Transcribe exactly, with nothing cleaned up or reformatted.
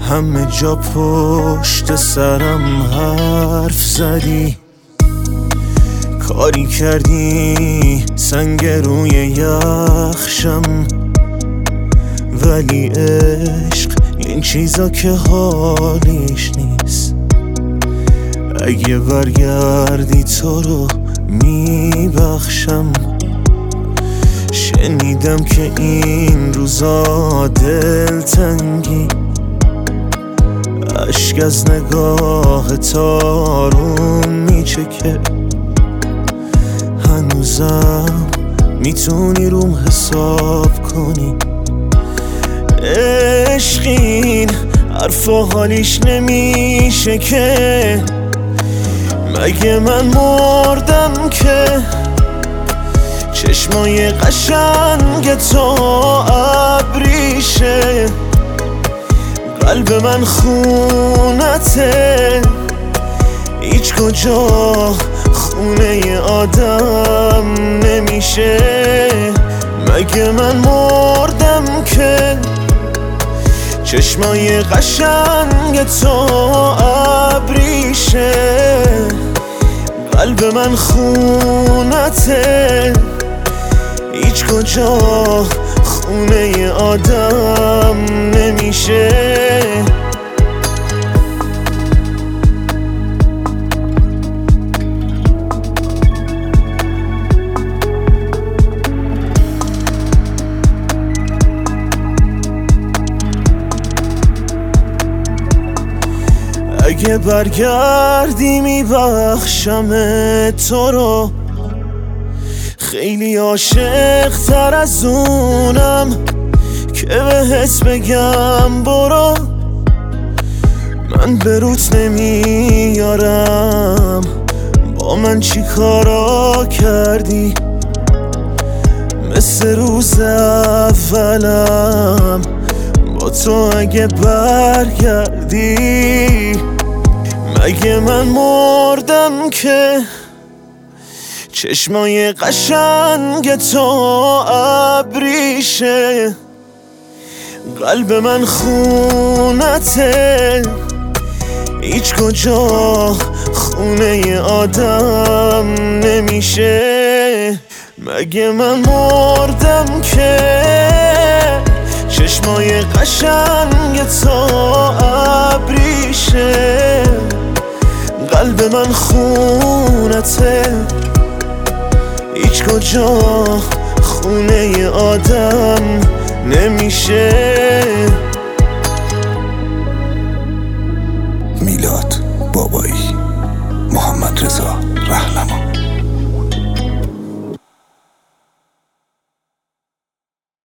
همه جا پشت سرم حرف زدی، کاری کردی سنگ روی یخشم، ولی عشق این چیزا که حالیش نیست. اگه برگردی تو رو میبخشم. شنیدم که این روزا دلتنگی، اشک از نگاه تارون میچکه. هنوزم میتونی روم حساب کنی. عشقین حرفا حالیش نمیشه که، مگه من مردم که چشمای قشنگ تو ابریشه. قلب من خونته، هیچ کجا خونه آدم نمیشه. مگه من مردم که چشمای قشنگ تو ابریشه. قلب من خونته، هیچ کجا خونه آدم نمیشه. اگه برگردی میبخشم تو رو، خیلی عاشق تر از اونم که بهت بگم برو. من به روت نمیارم، با من چی کارا کردی. مثل روز اولم با تو اگه برگردی. مگه من مردم که چشمای قشنگ تو ابریشه. قلب من خونته، هیچ کجا خونه آدم نمیشه. مگه من مردم که چشمای قشنگ تو ابریشه. قلب من خونته، هیچ کجا خونه آدم نمیشه.